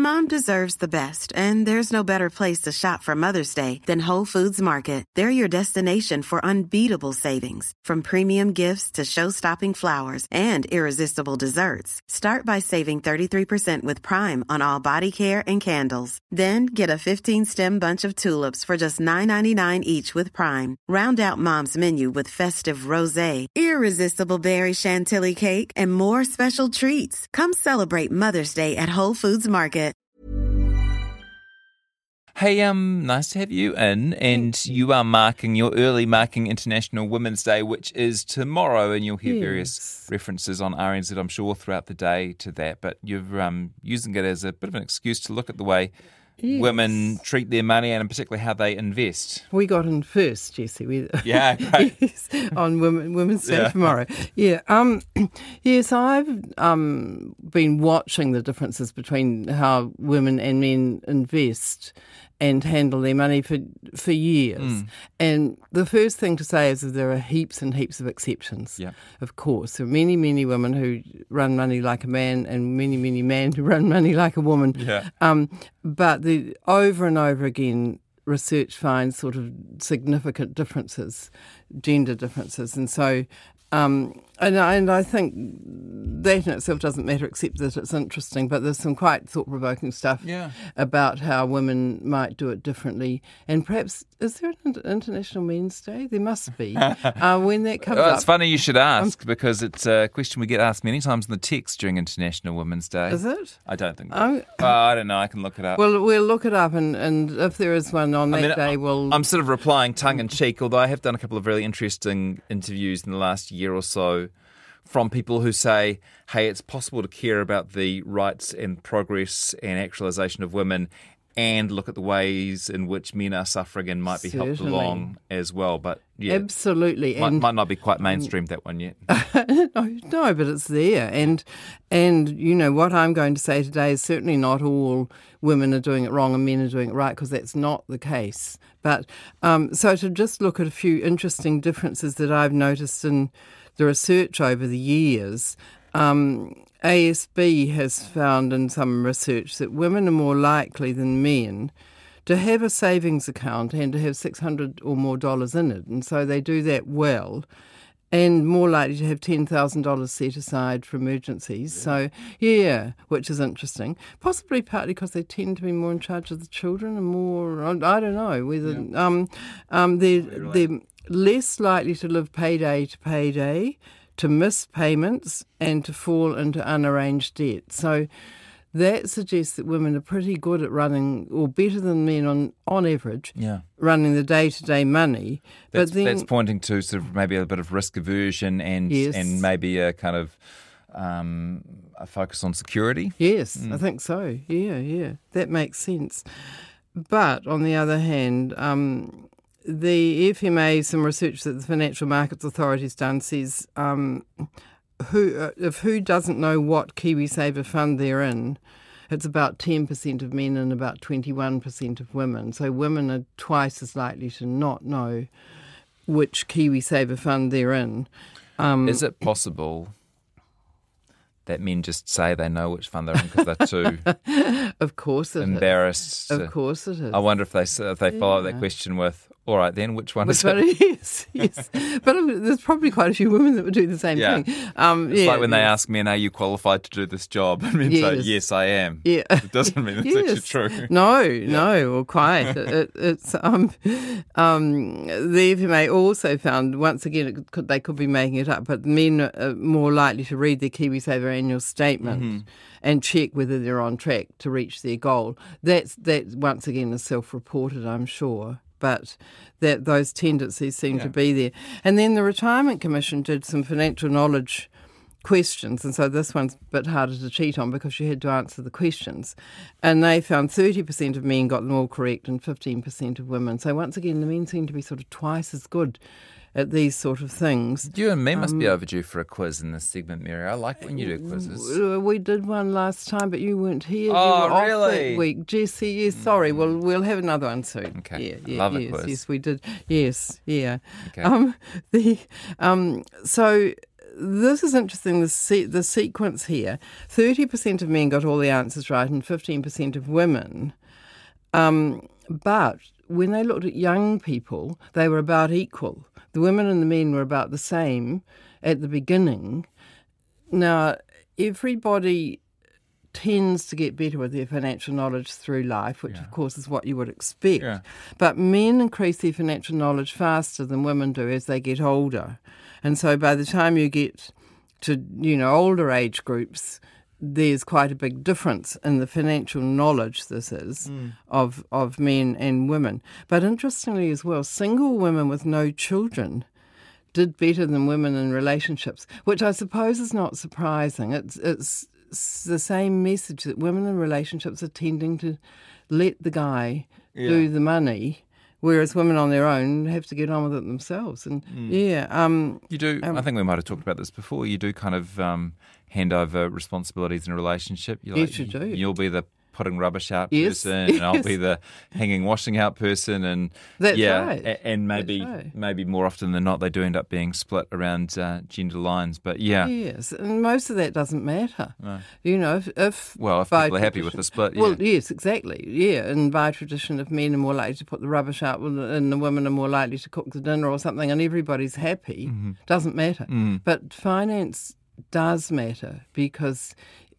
Mom deserves the best, and there's no better place to shop for Mother's Day than Whole Foods Market. They're your destination for unbeatable savings, from premium gifts to show-stopping flowers and irresistible desserts. Start by saving 33% with Prime on all body care and candles. Then get a 15-stem bunch of tulips for just $9.99 each with Prime. Round out Mom's menu with festive rosé, irresistible berry chantilly cake, and more special treats. Come celebrate Mother's Day at Whole Foods Market. Hey, nice to have you in, and you are marking International Women's Day, which is tomorrow, and you'll hear various references on RNZ, I'm sure, throughout the day to that, but you're using it as a bit of an excuse to look at the way women treat their money and particularly how they invest. We got in first, Jesse. Yeah, great. Yes, on Women's Day tomorrow. Yeah. Yes, I've been watching the differences between how women and men invest and handle their money for years. And the first thing to say is that there are heaps and heaps of exceptions. Yeah. Of course. There are many, many women who run money like a man and many, many men who run money like a woman. Yeah. But over and over again, research finds sort of significant differences, gender differences. And so and I think that in itself doesn't matter except that it's interesting, but there's some quite thought-provoking stuff about how women might do it differently. And perhaps, is there an International Men's Day? There must be. When that comes up. It's funny you should ask because it's a question we get asked many times in the text during International Women's Day. Is it? I don't think so. I don't know. I can look it up. Well, we'll look it up and if there is one on that day, I'm sort of replying tongue-in-cheek, although I have done a couple of really interesting interviews in the last year or so from people who say, hey, it's possible to care about the rights and progress and actualisation of women and look at the ways in which men are suffering and might be helped along as well. But yeah, absolutely, might not be quite mainstream, that one yet. No, but it's there. And you know what I'm going to say today is certainly not all women are doing it wrong and men are doing it right, because that's not the case. But so to just look at a few interesting differences that I've noticed in the research over the years, ASB has found in some research that women are more likely than men to have a savings account and to have $600 or more in it. And so they do that well, and more likely to have $10,000 set aside for emergencies. So, which is interesting. Possibly partly because they tend to be more in charge of the children and more, I don't know, whether they're less likely to live payday to payday, to miss payments, and to fall into unarranged debt. So that suggests that women are pretty good at running, or better than men on average, running the day-to-day money. That's pointing to sort of maybe a bit of risk aversion and maybe a kind of a focus on security. Yes, I think so. Yeah. That makes sense. But on the other hand, the FMA, some research that the Financial Markets Authority's done says who doesn't know what KiwiSaver fund they're in, it's about 10% of men and about 21% of women. So women are twice as likely to not know which KiwiSaver fund they're in. Is it possible that men just say they know which fund they're in because they're too of course it embarrassed? Of course it is. I wonder if they follow that question with, all right then, which one is it? Yes. But there's probably quite a few women that would do the same thing. It's like when they ask men, are you qualified to do this job? And men say, yes, I am. Yeah. It doesn't mean it's actually true. No, well, quite. It's the FMA also found, once again, they could be making it up, but men are more likely to read their KiwiSaver annual statement and check whether they're on track to reach their goal. That once again is self-reported, I'm sure. But that those tendencies seem to be there. And then the Retirement Commission did some financial knowledge questions, and so this one's a bit harder to cheat on because you had to answer the questions. And they found 30% of men got them all correct and 15% of women. So once again, the men seem to be sort of twice as good at these sort of things. You and me must be overdue for a quiz in this segment, Mary. I like when you do quizzes. We did one last time, but you weren't here. Oh, you were really? Off that week. Jesse, yes, sorry. Well, we'll have another one soon. Okay. Love a quiz. Yes, we did. Yes, yeah. Okay. So this is interesting, the sequence here. 30% of men got all the answers right and 15% of women. But when they looked at young people, they were about equal. The women and the men were about the same at the beginning. Now, everybody tends to get better with their financial knowledge through life, which of course is what you would expect. Yeah. But men increase their financial knowledge faster than women do as they get older. And so by the time you get to, older age groups, there's quite a big difference in the financial knowledge, of men and women. But interestingly as well, single women with no children did better than women in relationships, which I suppose is not surprising. It's the same message that women in relationships are tending to let the guy do the money, whereas women on their own have to get on with it themselves. And you do. I think we might have talked about this before. You do kind of hand over responsibilities in a relationship. Yes, you do. You'll be the putting rubbish out person, and I'll be the hanging washing out person, and that's right. And maybe more often than not, they do end up being split around gender lines. But yes, and most of that doesn't matter. No. If people are happy with the split. Well, yes, exactly. Yeah, and by tradition, if men are more likely to put the rubbish out, and the women are more likely to cook the dinner or something, and everybody's happy, doesn't matter. But finance does matter because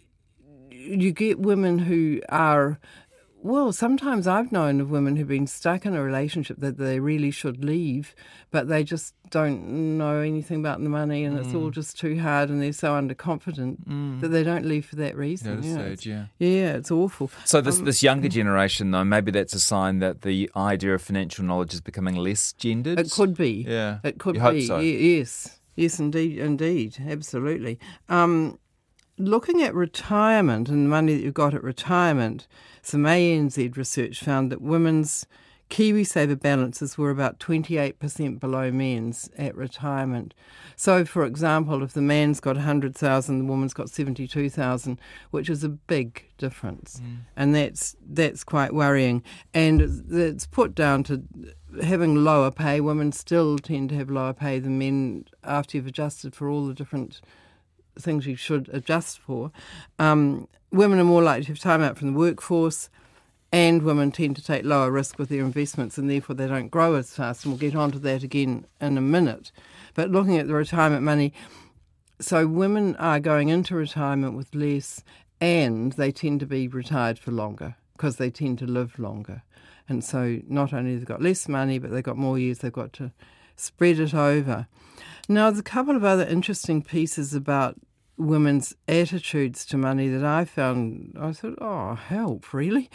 you get women who are, sometimes I've known of women who've been stuck in a relationship that they really should leave, but they just don't know anything about the money and it's all just too hard and they're so underconfident that they don't leave for that reason. Yeah, it's awful. So this younger generation, though, maybe that's a sign that the idea of financial knowledge is becoming less gendered? It could be. Yeah. It could be. Hope so. Yes, indeed, absolutely. Looking at retirement and the money that you've got at retirement, some ANZ research found that women's KiwiSaver balances were about 28% below men's at retirement. So, for example, if the man's got 100,000, the woman's got 72,000, which is a big difference, and that's quite worrying. And it's put down to having lower pay. Women still tend to have lower pay than men after you've adjusted for all the different things you should adjust for. Women are more likely to have time out from the workforce, and women tend to take lower risk with their investments, and therefore they don't grow as fast. And we'll get onto that again in a minute. But looking at the retirement money, so women are going into retirement with less, and they tend to be retired for longer because they tend to live longer. And so not only have they got less money, but they've got more years they've got to spread it over. Now, there's a couple of other interesting pieces about women's attitudes to money that I found. I thought, oh, help, really?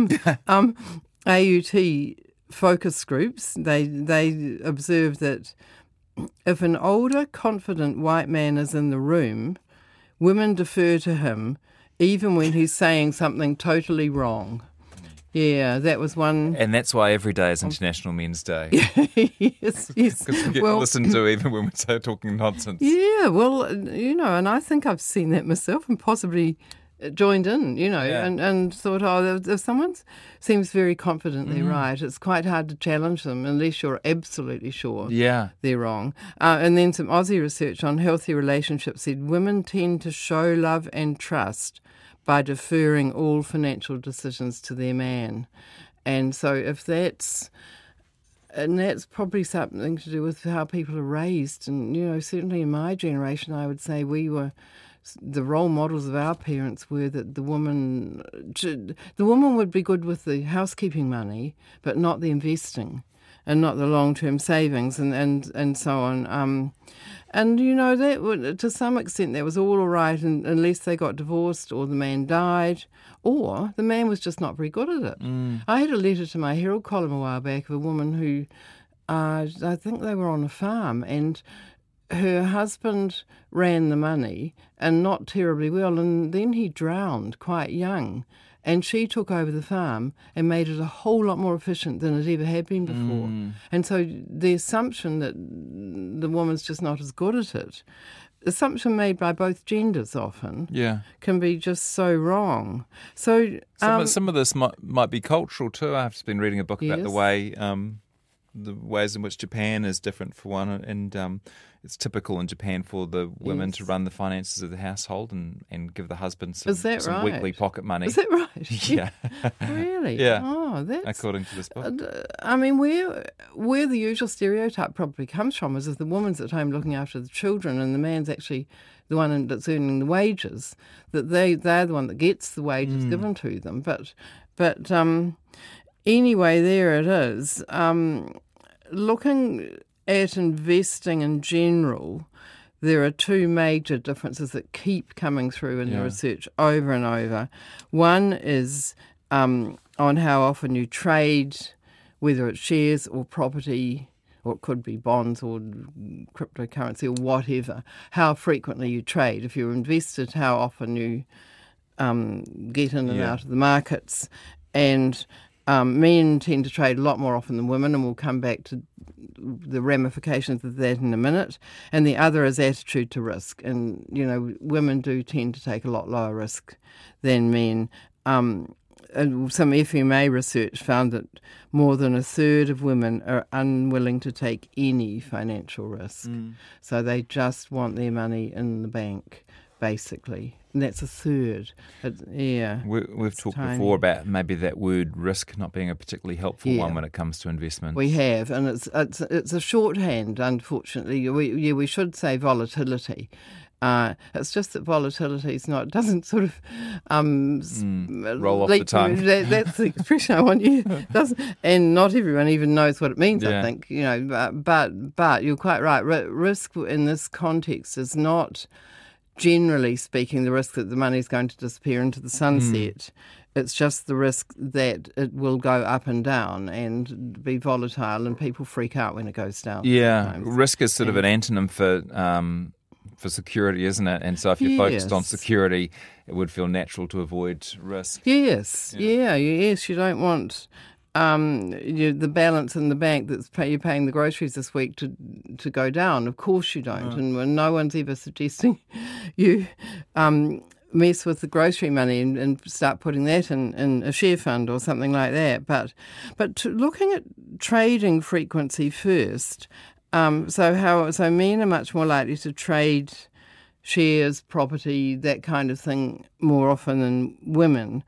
AUT focus groups, they observe that if an older, confident white man is in the room, women defer to him even when he's saying something totally wrong. Yeah, that was one. And that's why every day is International Men's Day. Yes. Because we get listened to even when we're talking nonsense. Yeah, and I think I've seen that myself and possibly joined in, and thought, if someone seems very confidently right, it's quite hard to challenge them unless you're absolutely sure they're wrong. And then some Aussie research on healthy relationships said women tend to show love and trust by deferring all financial decisions to their man. And so that's probably something to do with how people are raised. And, certainly in my generation, I would say the role models of our parents were that the woman would be good with the housekeeping money, but not the investing and not the long-term savings and so on. And, that to some extent that was all right unless they got divorced or the man died or the man was just not very good at it. I had a letter to my Herald column a while back of a woman who, I think they were on a farm, and her husband ran the money and not terribly well, and then he drowned quite young. And she took over the farm and made it a whole lot more efficient than it ever had been before. And so the assumption that the woman's just not as good at it, assumption made by both genders often, can be just so wrong. So some of this might be cultural too. I've just been reading a book about the way the ways in which Japan is different for one, and it's typical in Japan for the women to run the finances of the household and give the husband some right? weekly pocket money. Is that right? Yeah. Really? Yeah. Oh, that's... According to this book. I mean, where the usual stereotype probably comes from is if the woman's at home looking after the children and the man's actually the one that's earning the wages, that they're the one that gets the wages given to them. But anyway, there it is. Looking at investing in general, there are two major differences that keep coming through in the research over and over. One is on how often you trade, whether it's shares or property, or it could be bonds or cryptocurrency or whatever, how frequently you trade. If you're invested, how often you get in and out of the markets. And men tend to trade a lot more often than women, and we'll come back to the ramifications of that in a minute. And the other is attitude to risk. And, women do tend to take a lot lower risk than men. Some FMA research found that more than a third of women are unwilling to take any financial risk. So they just want their money in the bank, basically. And that's a third. We've talked before about maybe that word risk not being a particularly helpful one when it comes to investment. We have, and it's a shorthand, unfortunately. We should say volatility. It's just that volatility doesn't sort of roll off the tongue. That's the expression I want you. Doesn't, and not everyone even knows what it means. Yeah. I think but you're quite right. Risk in this context is not, generally speaking, the risk that the money is going to disappear into the sunset. It's just the risk that it will go up and down and be volatile, and people freak out when it goes down. Yeah, sometimes. Risk is sort of an antonym for security, isn't it? And so if you're focused on security, it would feel natural to avoid risk. Yes, yes. You don't want the balance in the bank you're paying the groceries this week to go down. Of course you don't. And no one's ever suggesting you mess with the grocery money and start putting that in a share fund or something like that. But looking at trading frequency first, so men are much more likely to trade shares, property, that kind of thing more often than women.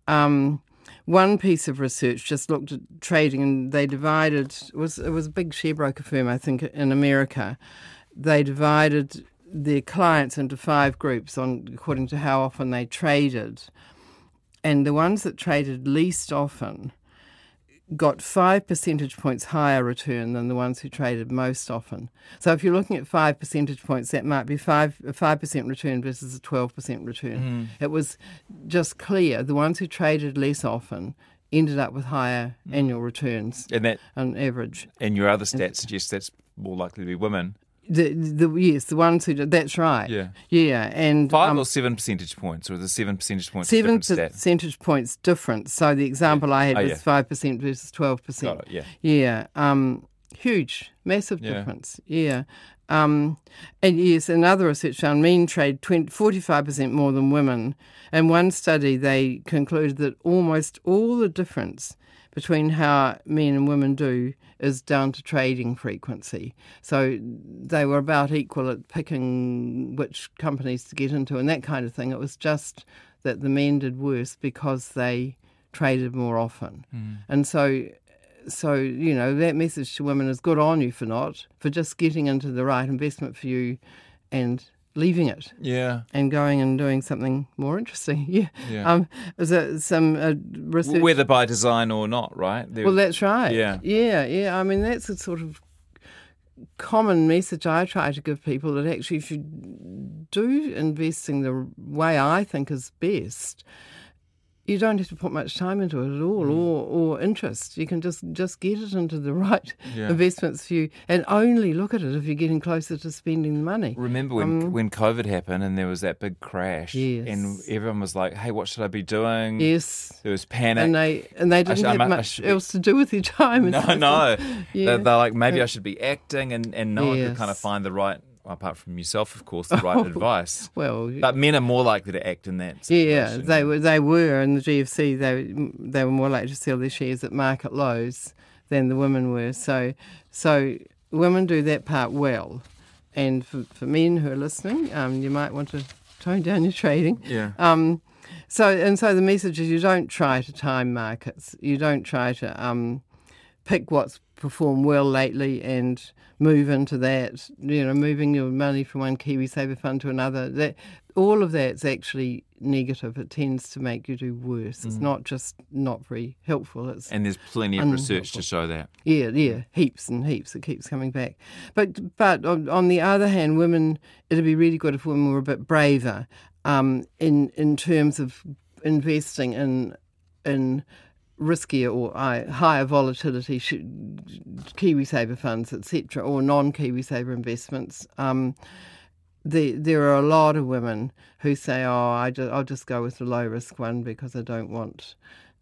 One piece of research just looked at trading, and they divided. It was a big share broker firm, I think, in America. They divided their clients into 5 groups according to how often they traded, and the ones that traded least often got 5 percentage points higher return than the ones who traded most often. So if you're looking at 5 percentage points, that might be a 5% return versus a 12% return. It was just clear the ones who traded less often ended up with higher annual returns on average. And your other stats suggest that's more likely to be women. The ones who did, that's right. Yeah. And 5 or 7 percentage points, or the 7 percentage points? 7 percentage points difference. So the example I had was 5% versus 12%. Got it, Yeah. Huge, massive difference. Yeah. And yes, another research found men trade 45% more than women. In one study, they concluded that almost all the difference between how men and women do is down to trading frequency. So they were about equal at picking which companies to get into and that kind of thing. It was just that the men did worse because they traded more often. And so that message to women is good on you for just getting into the right investment for you and leaving it. Yeah. And going and doing something more interesting. Yeah. Is there some research? Whether by design or not, right? Well, that's right. Yeah. I mean, that's a sort of common message I try to give people, that actually if you do investing the way I think is best, you don't have to put much time into it at all, or interest. You can just get it into the right investments for you, and only look at it if you're getting closer to spending the money. Remember when COVID happened and there was that big crash, and everyone was like, "Hey, what should I be doing?" Yes, there was panic, and they didn't have much else to do with their time. No. They're like, maybe I should be acting, and no one could kind of find the right. Apart from yourself, of course, the right advice. Well, but men are more likely to act in that situation. Yeah, they were in the GFC. They were more likely to sell their shares at market lows than the women were. So women do that part well. And for men who are listening, you might want to tone down your trading. Yeah. So the message is you don't try to time markets. You don't try to pick what's performed well lately and move into that. Moving your money from one KiwiSaver fund to another. All of that's actually negative. It tends to make you do worse. It's not just not very helpful. And there's plenty of research to show that. Yeah, heaps and heaps. It keeps coming back. But on the other hand, women, it'd be really good if women were a bit braver in terms of investing in riskier or higher volatility KiwiSaver funds, etc., or non-KiwiSaver investments. There are a lot of women who say, I'll just go with the low risk one because I don't want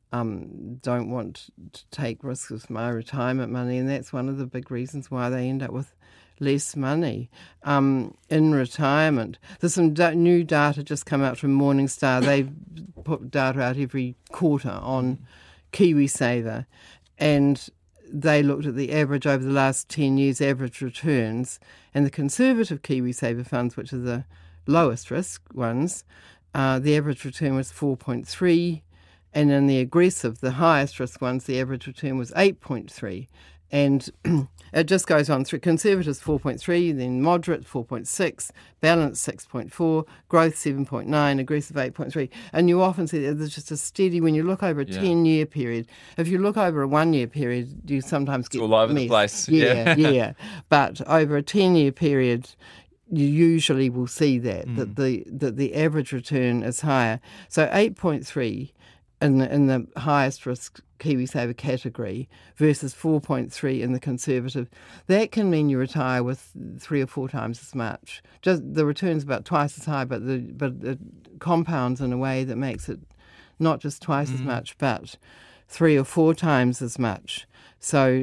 to take risks with my retirement money, and that's one of the big reasons why they end up with less money in retirement. There's some new data just come out from Morningstar. They put data out every quarter on KiwiSaver, and they looked at the average over the last 10 years, average returns, and the conservative KiwiSaver funds, which are the lowest risk ones, the average return was 4.3, and in the aggressive, the highest risk ones, the average return was 8.3. And it just goes on through. Conservatives 4.3, then moderate 4.6, balanced 6.4, growth 7.9, aggressive 8.3. And you often see that there's just a steady, when you look over a 10-year period. If you look over a 1-year period, you sometimes get all over the place. Yeah. But over a 10-year period, you usually will see that the average return is higher. So 8.3 in the highest risk KiwiSaver category versus 4.3 in the conservative. That can mean you retire with 3 or 4 times as much. Just the return's about twice as high, but it compounds in a way that makes it not just twice as much, but 3 or 4 times as much. So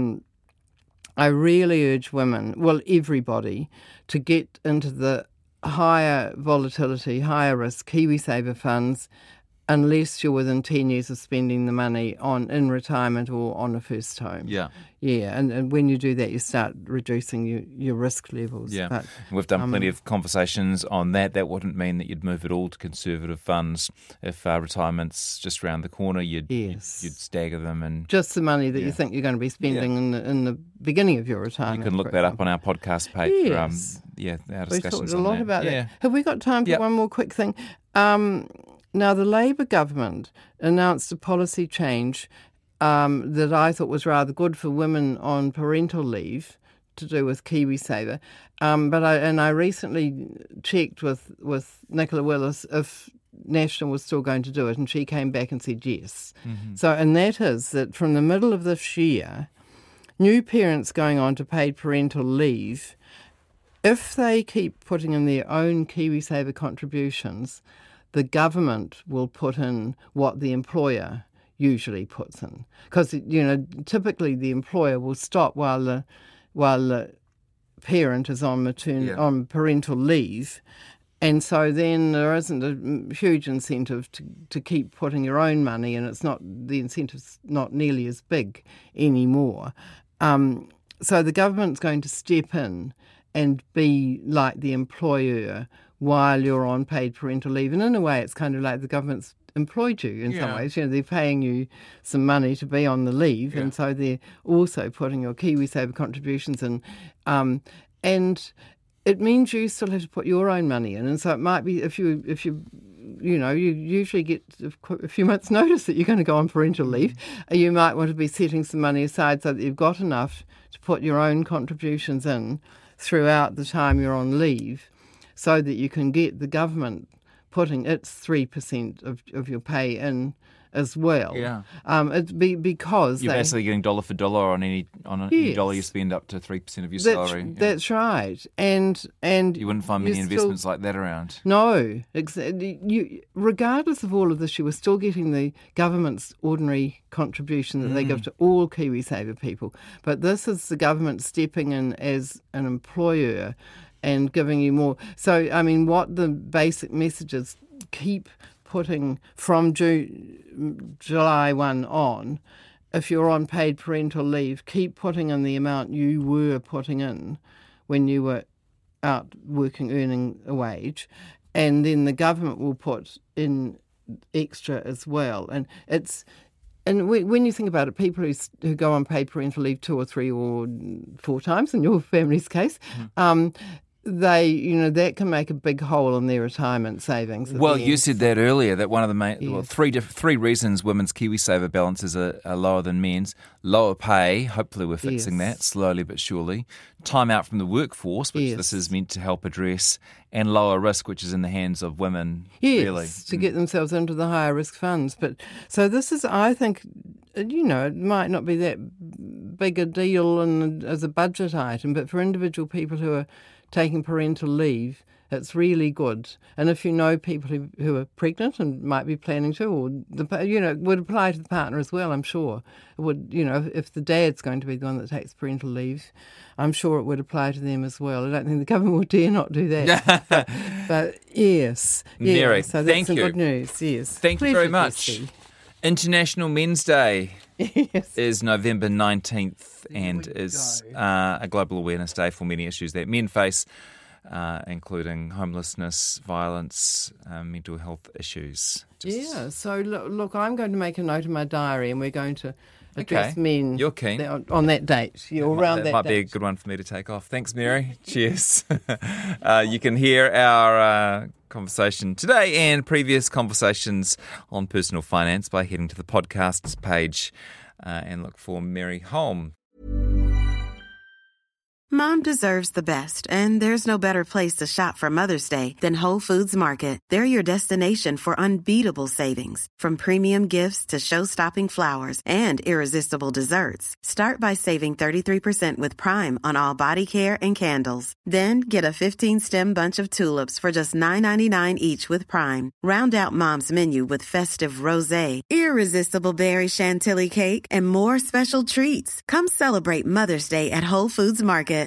I really urge women, well, everybody, to get into the higher volatility, higher risk KiwiSaver funds, unless you're within 10 years of spending the money in retirement or on a first home. Yeah. Yeah, and when you do that, you start reducing your risk levels. Yeah, but, we've done plenty of conversations on that. That wouldn't mean that you'd move it all to conservative funds. If retirement's just around the corner, you'd stagger them. And just the money that you think you're going to be spending in the beginning of your retirement. You can look that up on our podcast page. Yes. Our discussions on that. We talked a lot about that. Have we got time for one more quick thing? Now, the Labour government announced a policy change that I thought was rather good for women on parental leave to do with KiwiSaver. But I recently checked with Nicola Willis if National was still going to do it, and she came back and said yes. Mm-hmm. So, and that is that from the middle of this year, new parents going on to paid parental leave, if they keep putting in their own KiwiSaver contributions, the government will put in what the employer usually puts in. Because, typically the employer will stop while the parent is on parental leave. And so then there isn't a huge incentive to keep putting your own money, and the incentive's not nearly as big anymore. So the government's going to step in and be like the employer while you're on paid parental leave. And in a way, it's kind of like the government's employed you in some ways. They're paying you some money to be on the leave, and so they're also putting your KiwiSaver contributions in. And it means you still have to put your own money in. And so it might be if you usually get a few months' notice that you're going to go on parental leave, you might want to be setting some money aside so that you've got enough to put your own contributions in throughout the time you're on leave, so that you can get the government putting its 3% of your pay in as well. Yeah. It's because you're basically getting dollar for dollar on any dollar you spend, up to 3% of your salary. That's right. And you wouldn't find many investments like that around. No, regardless of all of this, you were still getting the government's ordinary contribution that they give to all KiwiSaver people. But this is the government stepping in as an employer and giving you more. So, I mean, what the basic message is, keep putting from July 1 on, if you're on paid parental leave, keep putting in the amount you were putting in when you were out working, earning a wage, and then the government will put in extra as well. And when you think about it, people who go on paid parental leave 2 or 3 or 4 times in your family's case, that can make a big hole in their retirement savings. Well, you said that earlier, that one of the main, three reasons women's KiwiSaver balances are lower than men's. Lower pay, hopefully we're fixing that slowly but surely. Time out from the workworkforce, which this is meant to help address, and lower risk, which is in the hands of women, really. To get themselves into the higher risk funds. But so this is, I think, it might not be that big a deal as a budget item, but for individual people who are taking parental leave, it's really good. And if you know people who are pregnant and might be planning to, or it would apply to the partner as well, I'm sure. It would, if the dad's going to be the one that takes parental leave, I'm sure it would apply to them as well. I don't think the government will dare not do that. but yes. Mary, so thank that's you. Good news, yes. Thank you very much. Jessie. International Men's Day is November 19th and is a global awareness day for many issues that men face, including homelessness, violence, mental health issues. So look, I'm going to make a note in my diary and we're going to address men. You're keen. On that date. That might be a good one for me to take off. Thanks, Mary. Cheers. You can hear our conversation today and previous conversations on personal finance by heading to the podcasts page and look for Mary Holm. Mom deserves the best, and there's no better place to shop for Mother's Day than Whole Foods Market. They're your destination for unbeatable savings, from premium gifts to show-stopping flowers and irresistible desserts. Start by saving 33% with Prime on all body care and candles. Then get a 15-stem bunch of tulips for just $9.99 each with Prime. Round out Mom's menu with festive rosé, irresistible berry chantilly cake, and more special treats. Come celebrate Mother's Day at Whole Foods Market.